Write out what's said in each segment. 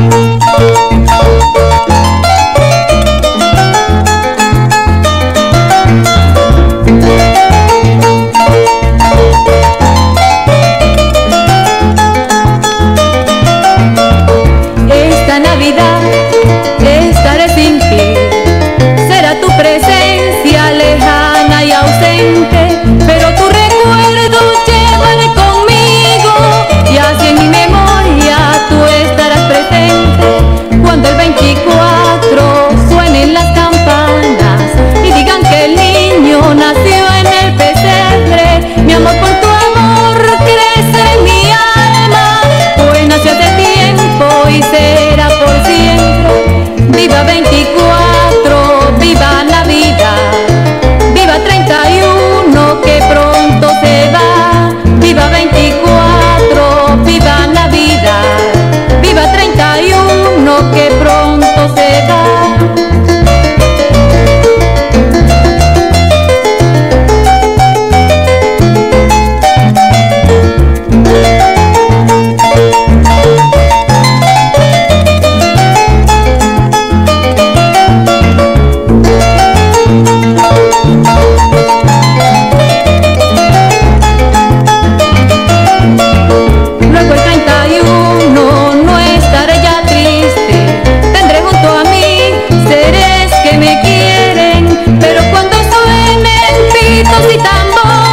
Esta Navidad estaré sin ti, será tu presencia lejana y ausente, pero tu recuerdo llevaré conmigo, y así en mi memoria tú estarás presente. Cuando el 24 suenen las campanas y digan que el niño nació en el pesebre, mi amor por tu amor crece en mi alma, pues nació hace tiempo y será por siempre. Viva 24, viva Navidad, viva 31 que pronto se va. Viva 24, viva Navidad, viva 31 que pronto se va. Luego el 31 no estaré ya triste, tendré junto a mí seres que me quieren, pero cuando suenen pitos y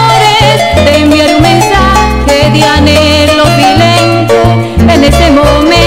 tambores te enviaré un mensaje de anhelo silente. En ese momento